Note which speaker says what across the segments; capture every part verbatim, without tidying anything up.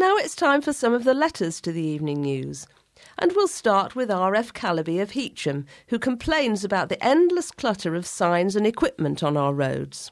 Speaker 1: Now it's time for some of the letters to the evening news. And we'll start with R F Calaby of Heacham, who complains about the endless clutter of signs and equipment on our roads.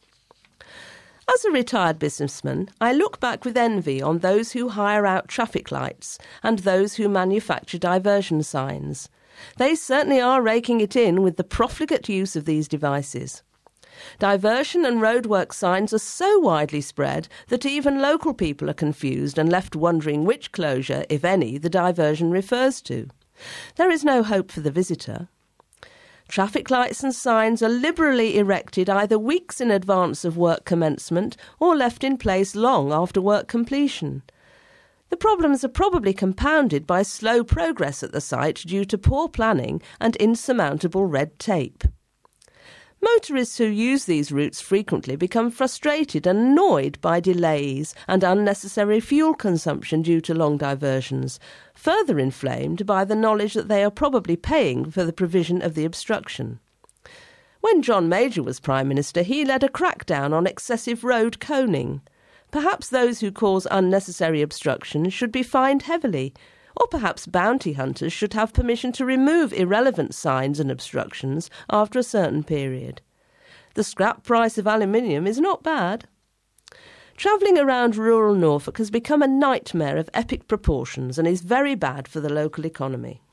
Speaker 1: As a retired businessman, I look back with envy on those who hire out traffic lights and those who manufacture diversion signs. They certainly are raking it in with the profligate use of these devices. Diversion and roadwork signs are so widely spread that even local people are confused and left wondering which closure, if any, the diversion refers to. There is no hope for the visitor. Traffic lights and signs are liberally erected either weeks in advance of work commencement or left in place long after work completion. The problems are probably compounded by slow progress at the site due to poor planning and insurmountable red tape. Motorists who use these routes frequently become frustrated and annoyed by delays and unnecessary fuel consumption due to long diversions, further inflamed by the knowledge that they are probably paying for the provision of the obstruction. When John Major was Prime Minister, he led a crackdown on excessive road coning. Perhaps those who cause unnecessary obstruction should be fined heavily, or perhaps bounty hunters should have permission to remove irrelevant signs and obstructions after a certain period. The scrap price of aluminium is not bad. Travelling around rural Norfolk has become a nightmare of epic proportions and is very bad for the local economy.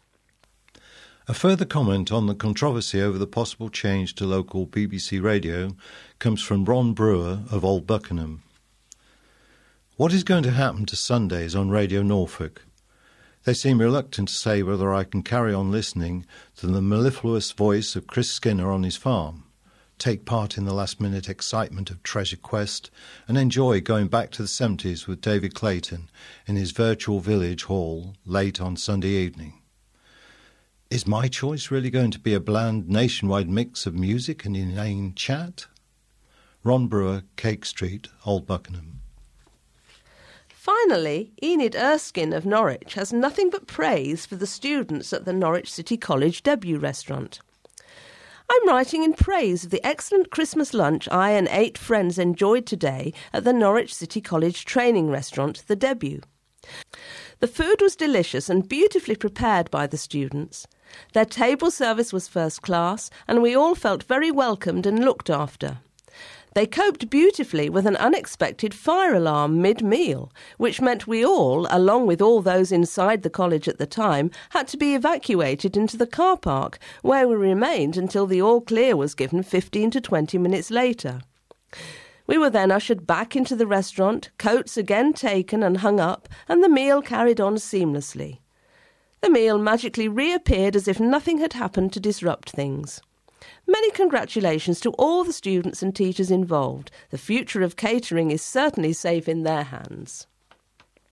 Speaker 2: A further comment on the controversy over the possible change to local B B C radio comes from Ron Brewer of Old Buckenham. What is going to happen to Sundays on Radio Norfolk? They seem reluctant to say whether I can carry on listening to the mellifluous voice of Chris Skinner on his farm, take part in the last-minute excitement of Treasure Quest, and enjoy going back to the seventies with David Clayton in his virtual village hall late on Sunday evening. Is my choice really going to be a bland nationwide mix of music and inane chat? Ron Brewer, Cake Street, Old Buckenham.
Speaker 1: Finally, Enid Erskine of Norwich has nothing but praise for the students at the Norwich City College debut restaurant. I'm writing in praise of the excellent Christmas lunch I and eight friends enjoyed today at the Norwich City College training restaurant, The Debut. The food was delicious and beautifully prepared by the students. Their table service was first class, and we all felt very welcomed and looked after. They coped beautifully with an unexpected fire alarm mid-meal, which meant we all, along with all those inside the college at the time, had to be evacuated into the car park, where we remained until the all-clear was given fifteen to twenty minutes later. We were then ushered back into the restaurant, coats again taken and hung up, and the meal carried on seamlessly. The meal magically reappeared as if nothing had happened to disrupt things. Many congratulations to all the students and teachers involved. The future of catering is certainly safe in their hands.